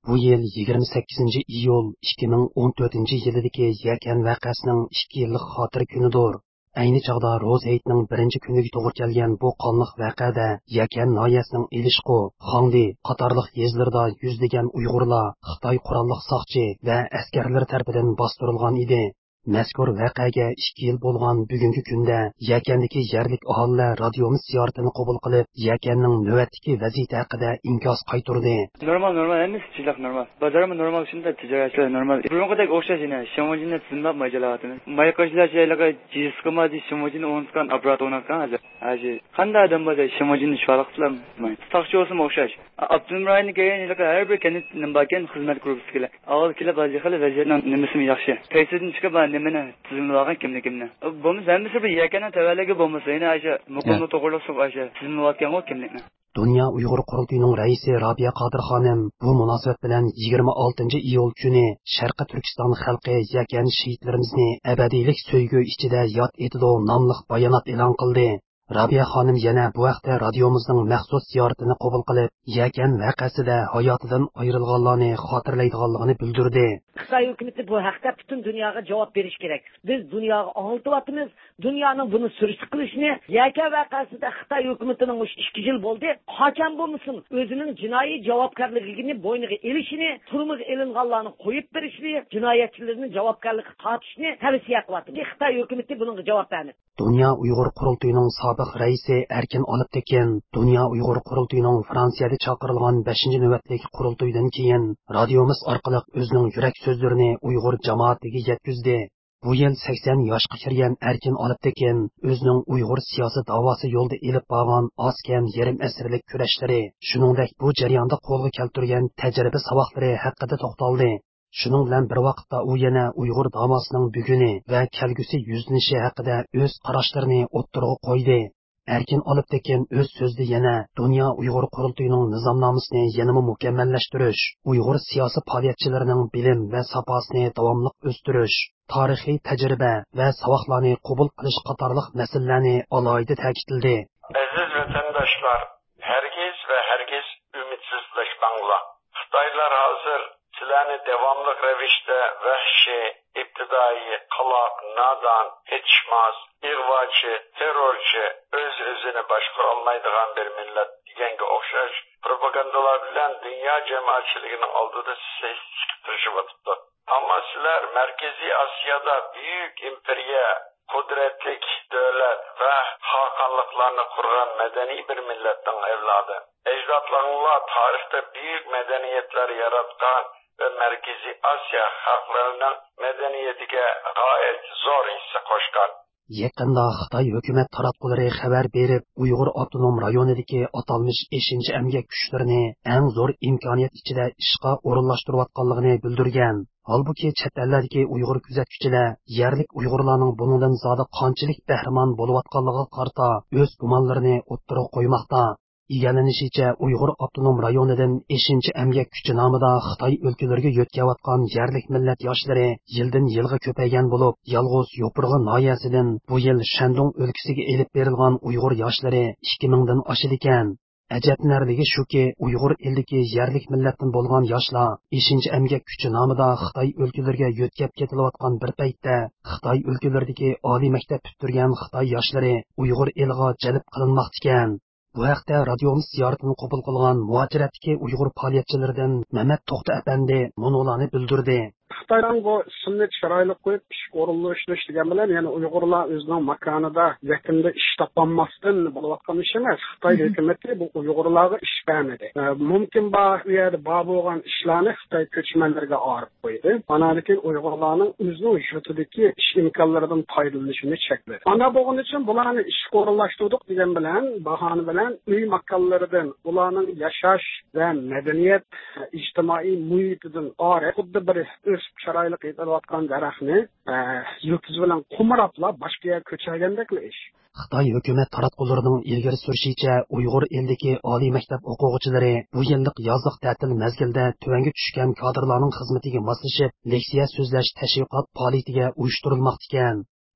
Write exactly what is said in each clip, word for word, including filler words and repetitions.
Bu yil yigirma sakkizinchi iyul ikki ming o'n to'rtinchi yilidagi Yakan vaqasining ikki yillik xotira kunidir. Ayni chog'da Ro'z hayitining birinchi kuniga to'g'ri kelgan bu qonliq vaqada Yakan noyasining Ilishqu, Xongdi qatorliq yezlarida yuzlagan Uyg'urlar Xitoy qurolli soqchi va askarlar tomonidan bostirilgan edi. Mazkur voqeaga ikki yil bo'lgan bugungi kunda Yakandagi yerlik aholilar radiomiz ziyoratini qabul qilib, Yakanning navbatdagi vaziyati haqida inkos qaytardi. Normal, normal emas, chiqliq normal. Bozormi normal shunda tijoratchilar normal. Burunqidek o'xshash yana, Shimojini tizimlab majalatimiz. Mayqashlar şeylarga jiskamazi Shimojini o'ngan apparat o'rnatgan hozir. Hozir qanday odam bo'lsa Shimojini shvaliqlar. Soqchi olsa o'xshash. Abdulmurayni kelganlar har bir kendi nimbagan xizmat guruhi kelar. Avval kelib vazifali vaziyatning nimasi yaxshi. Qaysidan chiqib nimani tizimlagan kimni kimni. Bo'lmasa hammasi bir yakana tavalligi bo'lmasa, yana o'sha muqimni to'g'riliq suq o'sha tizimlayotgan o kimlikni. Dünya Uyg'ur qurultoyining raisi Robiya Qodir xonim bu munosabat bilan yigirma oltinchi iyul kuni Sharqi Turkiston xalqi Yakan shahidlarimizni abadiylik so'ygu ichida yod etidi nomli bayonot e'lon qildi. Robiya xonim yana bu vaqtda radiomizning maxsus ziyoratini qabul qilib, Yakan vaqasida hayotidan ayrilganlarni xotirlaydiganligini bildirdi. Xitoy hukumati bu haqda butun dunyoga javob berish kerak. Biz dunyoga oltyapmiz, dunyoning buni surishti qilishni, Yakan vaqasida Xitoy hukumatining ikki yil bo'ldi, qachon bo'lmasin o'zining jinoiy javobgarligini bo'yniga elishini, turmuga elinganlarni qo'yib berishni, jinoyatchilarni javobgarlikka tortishni tavsiya qilyapti. Xitoy hukumati bunga javob berdi. Dünya Uyg'ur qurultoyining sobiq raisi Erkin Olibtekin Dünya Uyg'ur qurultoyining Fransiyada chaqirilgan beshinchi navbatdagi qurultoydan keyin radiomiz orqali o'zining yurak so'zlarini Uyg'ur jamoatiga yetkazdi. Bu yil sakson yoshga kirgan Erkin Olibtekin o'zining Uyg'ur siyosiy da'vosi yo'lida elib borgan oz-kam yarim asrlik kurashlari, shuningdek bu jarayonda qo'lga keltirgan tajriba saboqlari haqida to'xtaldi. Shuning bilan bir vaqtda u yana Uyg'ur damosining buguni va kelgusi yuzlanishi haqida o'z qarashlarini o'ttirg'a qo'ydi. Erkin Olibtekin o'z so'zida yana Dünya Uyg'ur qurultoyining nizomnomasini yanada mukammallashtirish, Uyg'ur siyosiy faoliyatchilarining bilim va safosini davomli o'stirish, tarixiy tajriba va saboqlarni qabul qilish qatorliq masalalarni alohida ta'kidladi. Aziz vatandoshlar, hargiz va hargiz umidsizlashmanglar. Xitoylar hozir sizlarni davomli ravishda vahshiy, ibtidoiy, qaloq, nodon, yetishmas, ig'vochi, terrorchi, o'z o'zini boshqara olmaydigan bir millat deganga o'xshash propagandalar bilan dunyo jamoatchiligining oldida siz chiqib turishyapti. Ammo sizlar Markaziy Osiyoda buyuk imperiya, qudratlik davlat va xalqonliklarni qurgan madaniy bir millatning avlodi. Ajdodlaringlar tarixda buyuk madaniyatlar yaratgan ve Merkezi Asya xalqlarining madaniyatiga g'oyat zo'r hissa qo'shgan. Yaqinda Xitoy hukumat taratqullari xabar berib, Uyg'ur avtonom rayonidagi atalmish beshinchi emgak kuchlarini eng zo'r imkoniyat ichida ishga o'rinlashtirayotganligini bildirgan. Halbuki chet ellardagi Uyg'ur kuzatuvchilar yerlik Uyg'urlarning bundan zodi qanchalik bahramon bo'layotganligiga qarata o'z gumonlarini o'ttirib qo'ymoqda. Egallanishicha Uyg'ur avtonom rayonidan beshinchi emgak kuchi nomida Xitoy o'lkalariga yo'tkayotgan yerlik millat yoshlari yildan yilga ko'paygan bo'lib, yolg'iz Yo'pirg'i noyasidan bu yil Shandong o'lkasiga elib berilgan Uyg'ur yoshlari ikki mingdan oshadi ekan. Ajablanarligi shuki, Uyg'ur eldagi yerlik millatdan bo'lgan yoshlar beshinchi emgak kuchi nomida Xitoy o'lkalariga yo'tkab ketilayotgan bir paytda Xitoy o'lkalaridagi oliy maktab bitirgan Xitoy yoshlari Uyg'ur eliga jalb qilinmoqda ekan. Bu haqda radiomiz ziyoratini qabul qilgan muajiratdagi Uyg'ur faoliyatchilaridan Mehmet To'xta apandi munolarni bildirdi. Xitoydan bu ismni chiroyli qo'yib ish o'rinlashtirish degan bilan, ya'ni Uyg'urlar o'zining makonida yaqinda ish topolmasdan bo'layotgan ish emas. Xitoy hukumati bu Uyg'urlarga ish bermadi. Mumkin bor u yerda bor bo'lgan ishlarni Xitoy ko'chmanlarga olib qo'ydi. Mana lekin Uyg'urlarning o'zining yurtidagi ish imkonlaridan foydalanishini chekladi. Ana bo'lgani uchun bularni ish o'rinlashtirdik degan bilan, bahona bilan uy makonlaridan ularning yashash va madaniyat, ijtimoiy muhitidan orib, xuddi bir chiroyli qiytilayotgan daraxtni yurtiz bilan qo'miraplab boshqa yerga ko'chirgandek ish. Xitoy hukumat taratqullarining ilgari surishicha, Uyg'ur eldagi oliy maktab o'quvchilari bu yillik yozlik ta'til mezgilida tuvanga tushgan kadrlarning xizmatiga moslashib, leksiya so'zlash tashviqot faoliyatiga uyushtirilmoqda ekan.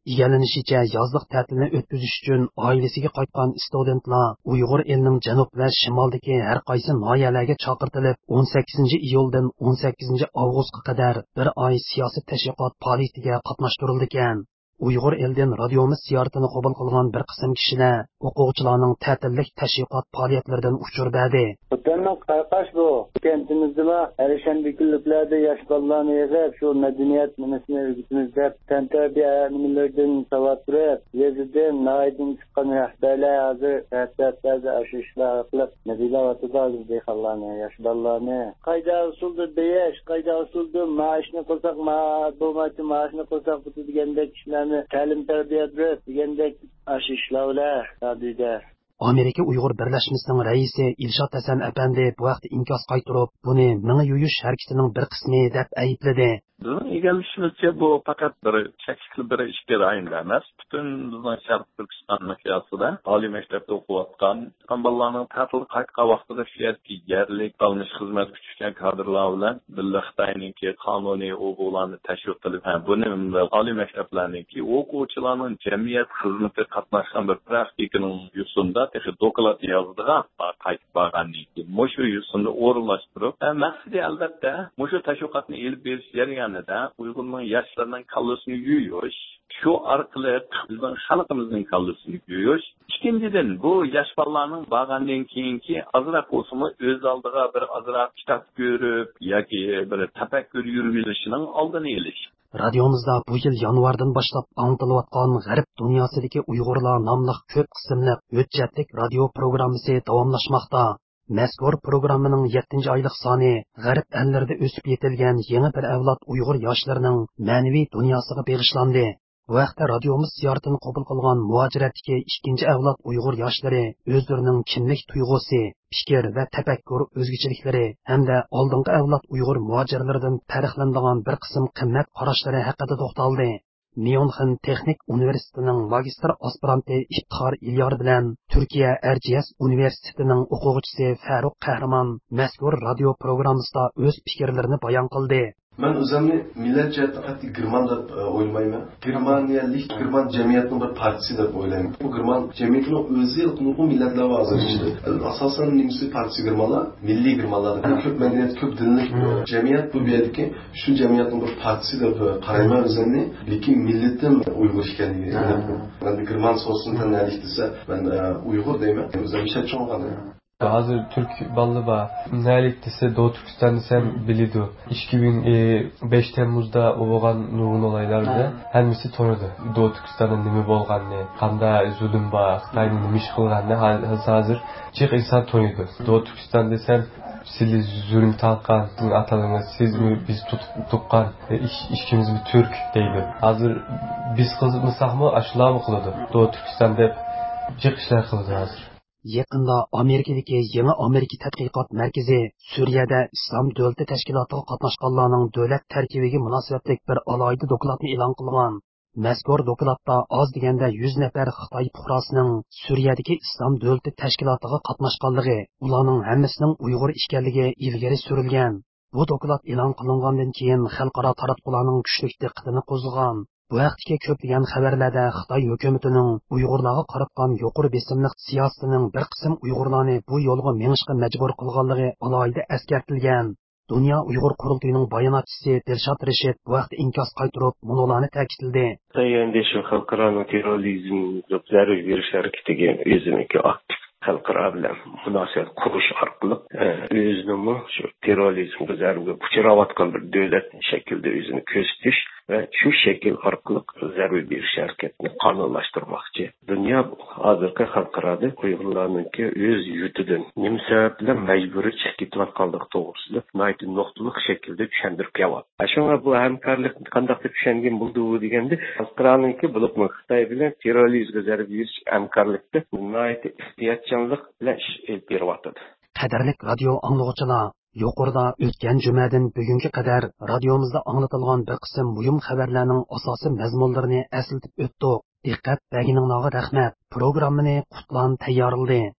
Egallanishicha yazliq ta'tilni o'tkazish uchun oilasiga qaytgan studentlar Uyg'ur elining janub va shimoldagi har qaysi noyalarga chaqirtilib, o'n sakkizinchi iyuldan o'n sakkizinchi avgustga qadar bir oy siyosiy tashviqot faoliyatiga qatnashtirildi ekan. Uyg'ur eldan radiomiz ziyoratini qabul qilgan bir qism kishilar o'quvchilarning ta'tillik tashviqot faoliyatlaridan uchur berdi. O'tganning qayqash bu kentimizda Alishanbi kunliklarda yosh bolalarni yig'ib, shu madaniyat nimasini o'rgatamiz deb tantarbiya nimalardan savad turib, yezidan naydin chiqqan rahbarlar hozir ta'tillarda ashishlar qilib, natijalarda dehqonlarni, yosh bolalarni qayda usulda beyash, qayda usulda maoshni qilsak, ma bo'lmasa maoshni qilsak bu degandek ishlar ta'lim tarbiya degandek ashishlar hadida. Amerika Uyg'ur birlashmasining raisi Ilshod Hasan apandi bu vaqtda inkos qaytirib, buni mini yuyish harakatining bir qismi deb aybladi. Bizning egallashimizcha bu faqat bir chekli bir ishga doir emas. Butun bizning Sharq Turkiston miqyosida oliy maktabda o'qiyotgan bolalarning ta'til qaytgan vaqtida shu yerga yerlik qilmish xizmat kuchgan kadrlar bilan birga Xitoyningki qonuniy o'quvlarni tashviq qilib, ha buni oliy maktablarningki o'quvchilarning jamiyat xizmati qatnashgan bir praktikaning yusunda texnik doklad yozdigan qaytib borgandan keyin mushu yusunda o'rinlashtirib, maqsadi albatta mushu tashviqotni elib berish jarayonida Uyg'urning yoshlarning kallasini yuyish, shu orqali bizning xalqimizning kallasini yuyish. Ikkinchidan bu yosh bolalarning borgandan keyinki azroq bo'lsa-mu o'z oldiga bir azroq kitob ko'rib yoki bir tafakkur yurgilishining oldini olish. Radiomizda bu yil yanvardan boshlab anglatilayotgan G'arb dunyosidagi Uyg'urlar nomli ko'p qismli hujjatlik radio programmasi davomlashmoqda. Mazkur programmaning yettinchi oylik soni G'arb ellarida o'sib yetilgan yangi bir avlod Uyg'ur yoshlarining ma'naviy dunyosiga bag'ishlandi. Bu vaqtda radiomiz ziyoratini qabul qilgan muhojiratdagi ikkinchi avlod Uyg'ur yoshlari o'zlarining kimlik tuyg'usi, fikr va tafakkur o'zgachilikları hamda oldingi avlod Uyg'ur muhojirlaridan farqlanadigan bir qism qimmat qarashlari haqida to'xtaldi. Myunxen Texnik universitetining magistr aspiranti Iftixor Ilyar bilan Turkiya Erciyes universitetining o'quvchisi Faruq Qahramon mazkur radio programmasida o'z fikrlarini bayon qildi. Ben özümni millet cihetten hatta Gırman da oylamayım. Gırmaniyalik, Gırman cemiyetinin bir partisi de oylayım. Bu Gırman cemiyetinin özü yılkını bu milletler vazir işte. Asasen nimsi partisi Gırmanlar, milli Gırmanlar. Köp medeniyet, köp dinlik cemiyet bu bir yerdeki şu cemiyetin bir partisi de karayma özümni lekin milletin Uygur işkenliği. Ben de Gırman sosundan nelikdiyse ben Uygur deyim. Özüm şey çoğunganı. Hazır Türk ballı var. Nelik dese Doğu Türkistan desem biliyordu. iki bin beş Temmuz'da olgan nurgun olaylarda hemisi tanıdı. Doğu Türkistan'ın nimi bolganını, kanda zulüm var, Xitay'ın nimi işgılganını hazır çık insan tanıdı. Doğu Türkistan desem siz zulüm tanıkan, atalarınız siz mi biz tutkan, işkimiz mi Türk deydi. Hazır biz kızımızsak mı aşılar mı kılıdı? Doğu Türkistan'da çık işler kılıdı hazır. Yaqında Amerikadagi yangi Amerika tadqiqot markazi Suriyada Islom davlati tashkilotiga qatnashganlarning davlat tarkibiga munosabatlik bir alohida dokladni e'lon qilgan. Mazkur dokladda oz deganda yuz nafar Xitoy fuqarosining Suriyadagi Islom davlati tashkilotiga qatnashganligi, ularning hammasining Uyg'ur ekanligi ilgari surilgan. Bu doklad e'lon qilingandan keyin xalqaro taratqularning kuchli diqqatini qo'zg'agan. Bu vaqtga ko'plagan xabarlarda Xitoy hukumatining Uyg'urlarga qaratgan yuqori besimli siyosatining bir qism Uyg'urlarni bu yo'lga menishga majbur qilganligi alohida eskartilgan. Dunyo Uyg'ur qurultiyining bayonotchisi Dilshod Rashid bu vaqtda inkos qaytirib, munolarni ta'kidladi. Endi shu xalqaro terrorizmga zarur berish harakatiga o'ziniki aktiv xalqaro bilan munosabat qurish orqali o'zini shu terrorizmga zarurga uchrayotgan bir davlat shaklida o'zini ko'rsatish ve şu şekil orqali zarur berish harakatini qonunlashtirmoqchi. Dunyo hozirgi xalqarada Uyg'urlarningki o'z yurtidan nima sabab bilan majburiy chiqib ketayotganligi to'g'risida nayt nuqtalik shaklda tushuntirib kelyapti. Shunga bu hamkorlik qanday tushungan bo'ldi deganda xalqaroningki bo'lib Xitoy bilan terrorizmga zarur berish hamkorlikda nayt ehtiyotchanlik bilan ish olib beryapti. Qadarlik radio anglag'uchilar, yuqorida o'tgan jumadan bugunga qadar radiomizda anglatilgan bir qism muhim xabarlarning asosiy mazmunlarini eslatib o'tdik. Diqqat berganingizga rahmat. Programmani Qutlan tayyorladi.